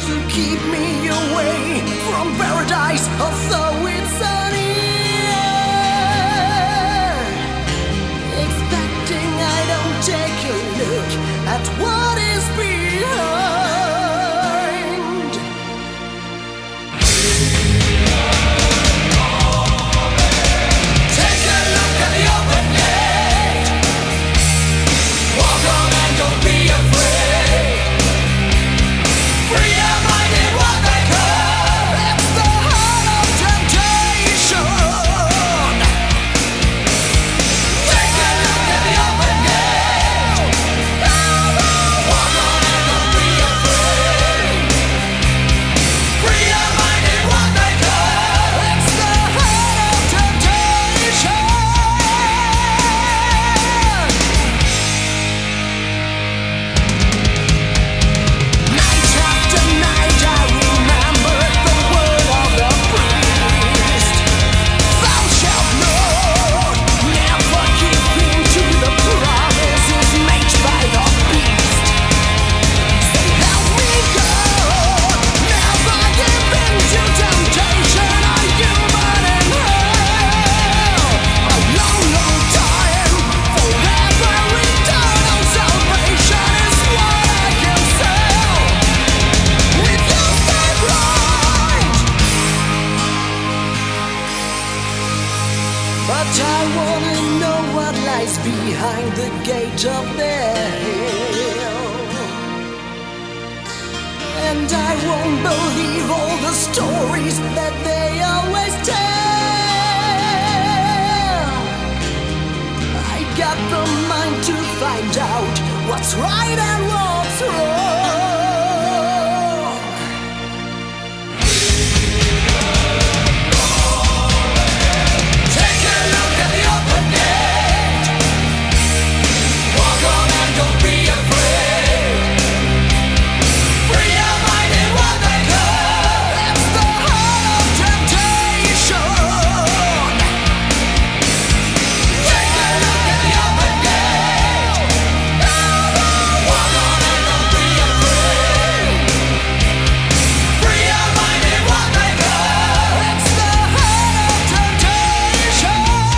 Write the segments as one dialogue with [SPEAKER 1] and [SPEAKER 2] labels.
[SPEAKER 1] to keep me away from paradise, although it's sunny. Expecting I don't take a look at what is behind. Take a look at the open gate. Walk on and don't be afraid. Free your mind in what they call. It's the heart of temptation. Take a look at the open gate. Walk on and don't be afraid. Free your mind in what they call. It's the heart of temptation. Night after night I remember the word of the priest. Thou shalt not never give in to the promises made by the beast. So help me God, never give in to temptation. A human in hell, a long, long time, forever eternal salvation is what I can sell. With your step right, but I wanna know what lies behind the gate of hell. And I won't believe all the stories that they always tell. I got the mind to find out what's right and what's wrong. Take a look at the open gate. Walk on and don't be afraid. Free your mind in what they call. It's the heart of temptation. Take a look at the open gate. Walk on and don't be afraid. Free your mind in what they call. It's the heart of temptation.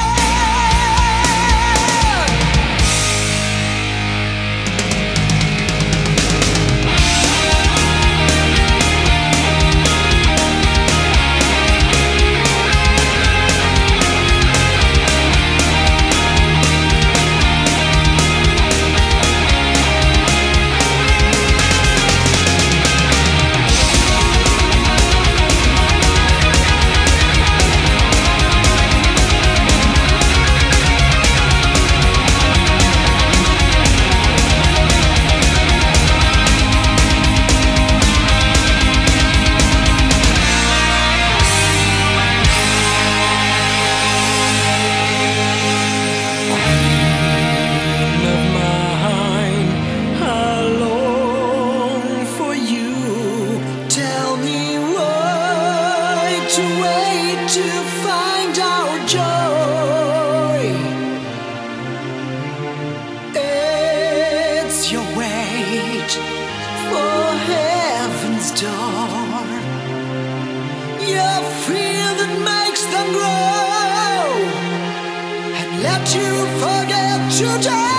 [SPEAKER 1] Of mine, I long for you. Tell me why to wait to find our joy. It's your wait for heaven's door. Your fear that makes them grow and let you forget to die.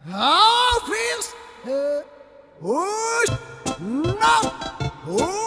[SPEAKER 1] Oh, please. Oh, no. Oh.